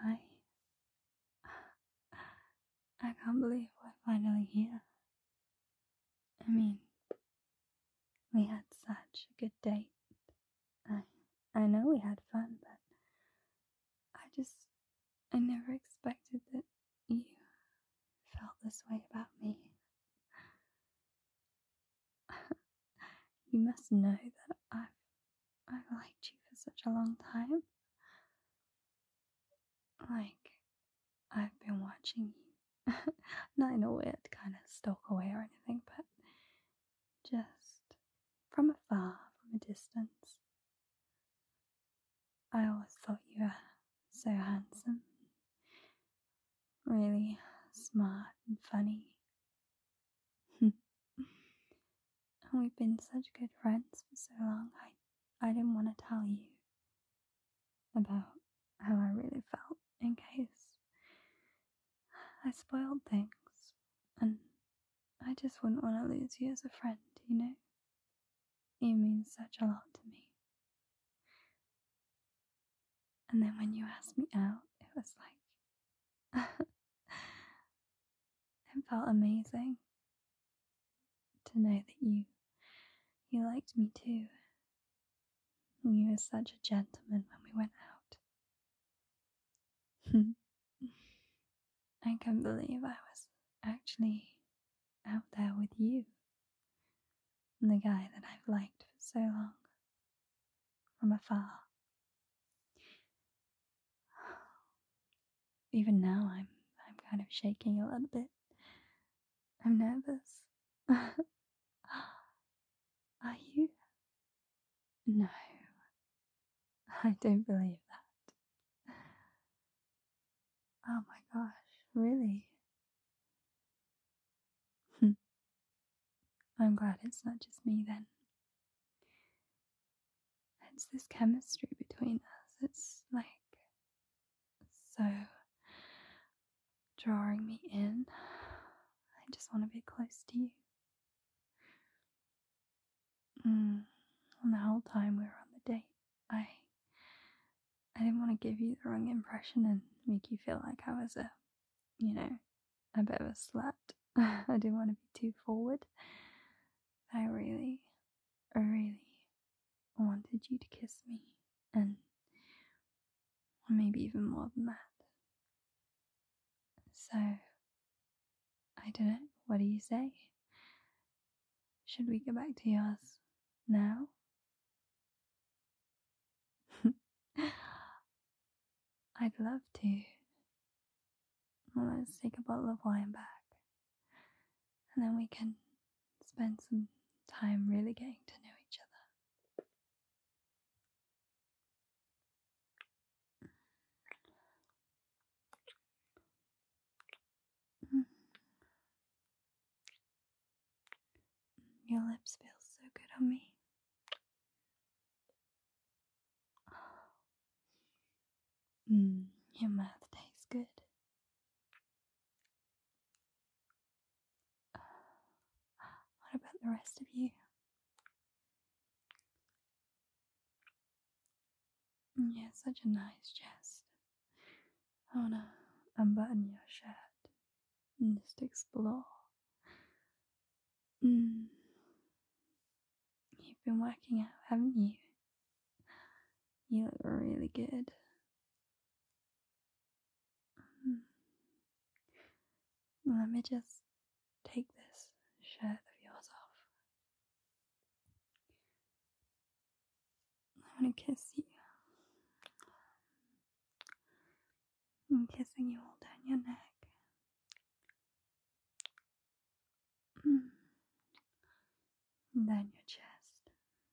I I can't believe we're finally here. I mean, we had such a good date. I know we had fun, but I never expected that you felt this way about me. You must know that I've liked you for such a long time. Like, I've been watching you. Not in a weird kind of stalker way or anything, but just from afar, from a distance. I always thought you were so handsome, really smart and funny. And we've been such good friends for so long. I didn't want to tell you about how I really felt in case I spoiled things. And I just wouldn't want to lose you as a friend, you know? You mean such a lot to me. And then when you asked me out, it was like, it felt amazing to know that you liked me too. You were such a gentleman when we went out. I can't believe I was actually out there with you, and the guy that I've liked for so long, from afar. Even now I'm kind of shaking a little bit. I'm nervous. Are you? No, I don't believe that. Oh my gosh, really? I'm glad it's not just me then. It's this chemistry between us. It's like so drawing me in. I just want to be close to you. And the whole time we were on the date, I didn't want to give you the wrong impression and make you feel like I was a bit of a slut. I didn't want to be too forward. I really, really wanted you to kiss me, and maybe even more than that. So, I don't know, what do you say? Should we go back to yours now? I'd love to. Well, let's take a bottle of wine back, and then we can spend some time really getting to know each other. Your lips feel so good on me. Your mouth tastes good. What about the rest of you? You have such a nice chest. I wanna unbutton your shirt and just explore. You've been working out, haven't you? You look really good. Let me just take this shirt of yours off. I want to kiss you. I'm kissing you all down your neck. And down your chest.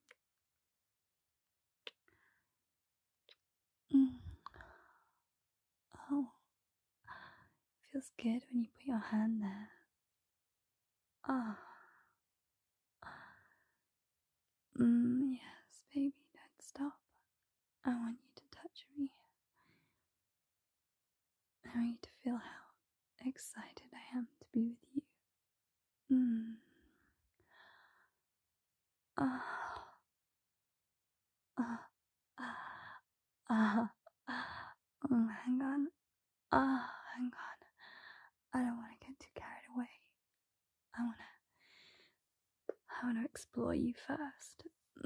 Oh, it feels good when you put your hand there. Ah. Yes, baby, don't stop. I want you to touch me. I want you to feel how excited I am to be with you. Hang on. hang on. I don't want to get too carried away. I want to explore you first.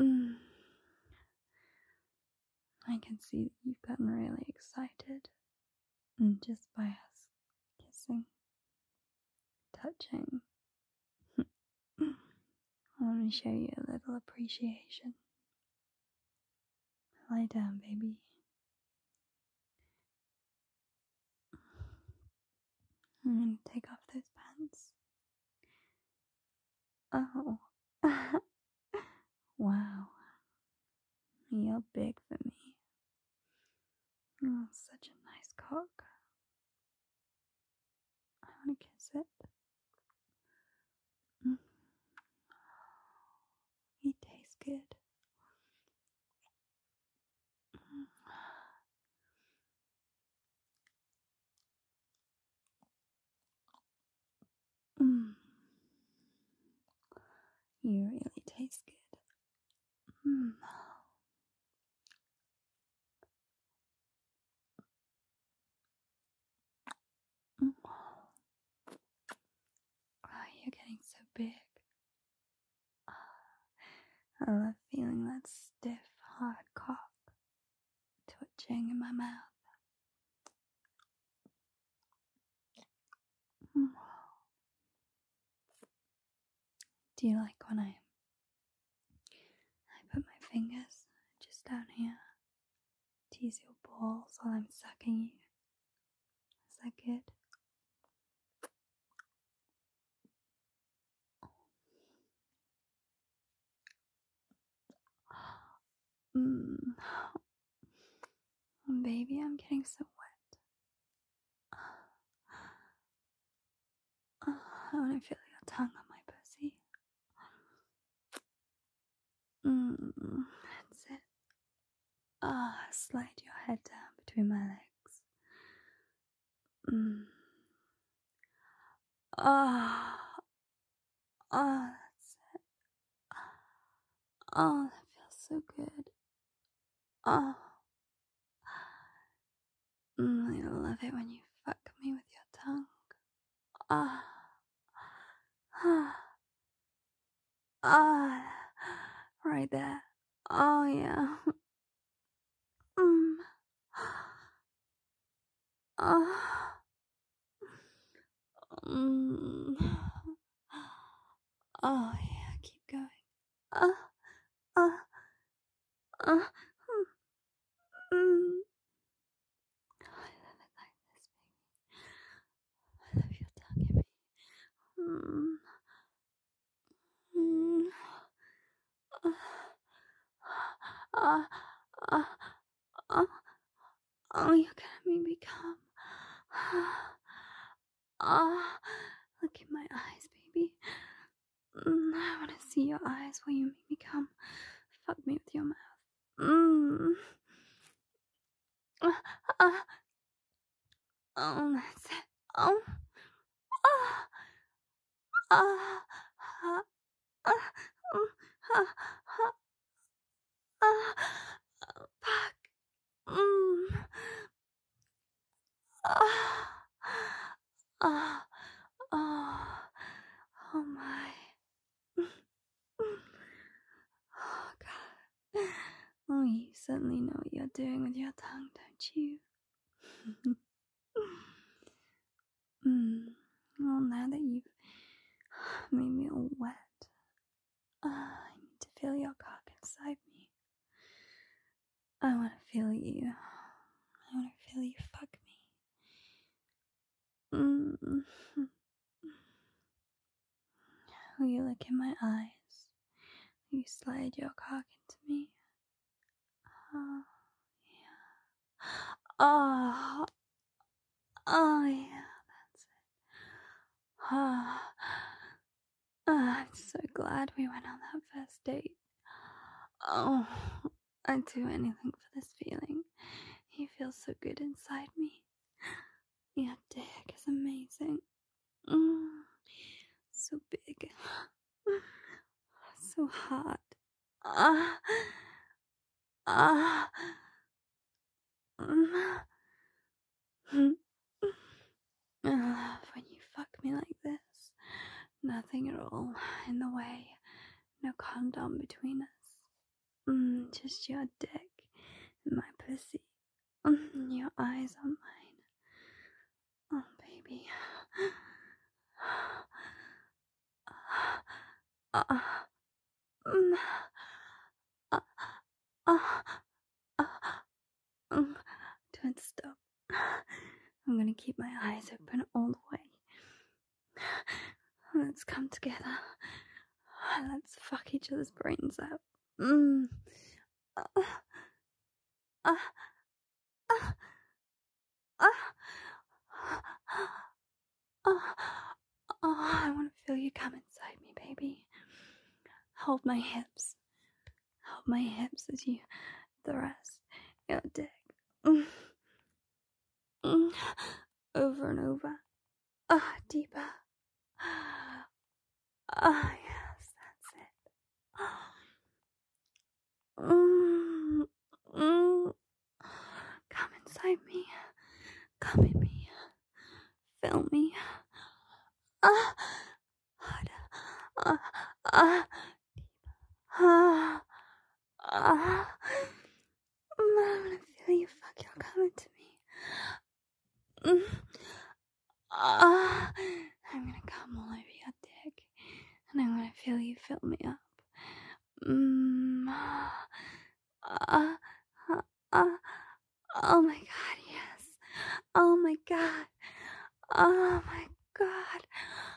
I can see that you've gotten really excited. And just by us kissing, touching, I want to show you a little appreciation. Lie down, baby. I'm going to take off those pants. Oh. Wow. You're big for me. Oh, such a nice cock. I want to kiss it. It tastes good. You really taste good. Oh, you're getting so big. I love feeling that stiff, hard cock twitching in my mouth. Do you like when I put my fingers just down here, tease your balls while I'm sucking you? Is that good? Baby, I'm getting so wet. I want to feel your tongue on my pussy. That's it. Slide your head down between my legs. That's it. Oh, that feels so good. I love it when you fuck me with your tongue. Right there. Oh, yeah. Oh, yeah, keep going. I love it like this, baby. I love your tongue in me. Oh, you're gonna make me come. Look in my eyes, baby. I want to see your eyes while you make me come. Fuck me with your mouth. Oh, that's it. Oh. Fuck. Oh my. Oh God. Oh, you certainly know what you're doing with your tongue, don't you? Well, now that you've made me all wet, I need to feel your cock inside me. I want to feel you. I want to feel you fuck me. Will you look in my eyes? Will you slide your cock into me? Oh, yeah. Oh, yeah, that's it. I'm so glad we went on that first date. Oh, I'd do anything for this feeling. You feel so good inside me. Your dick is amazing. So big. So hot. me like this. Nothing at all in the way. No condom between us. Just your dick and my pussy. Your eyes on mine. Oh, baby. Don't stop. I'm gonna keep my eyes open all the way. Let's come together. Let's fuck each other's brains out. I want to feel you come inside me, baby. Hold my hips. Hold my hips as you thrust your dick. Over and over. Deeper. Yes, that's it. Come inside me. Come in me. Fill me. I'm gonna feel you fuck your coming to me. I'm gonna come all over your dick, and I'm gonna feel you fill me up. Oh my god, yes. Oh my god. Oh my god.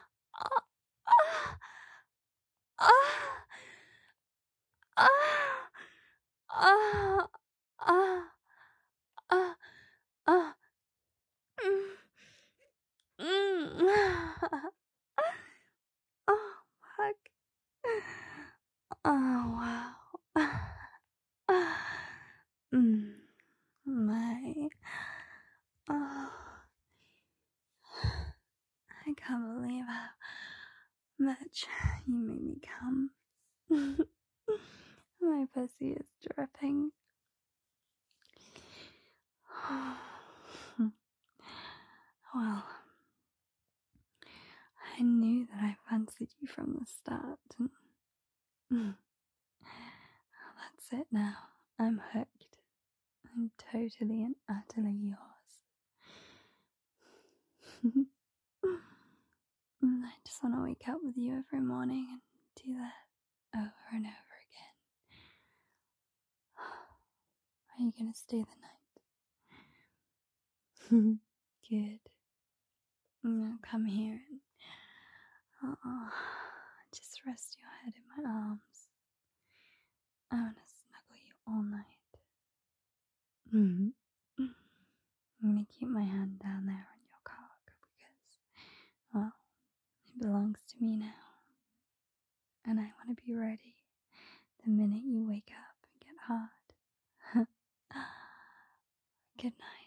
Oh, fuck. Oh, wow. My. Oh. I can't believe how much you made me come. My pussy is dripping. Well, I knew that I fancied you from the start. That's it now. I'm hooked. I'm totally and utterly yours. I just want to wake up with you every morning and do that over and over again. Are you going to stay the night? Good. Now come here and just rest your head in my arms. I want to snuggle you all night. I'm going to keep my hand down there on your cock because, well, it belongs to me now. And I want to be ready the minute you wake up and get hard. Good night.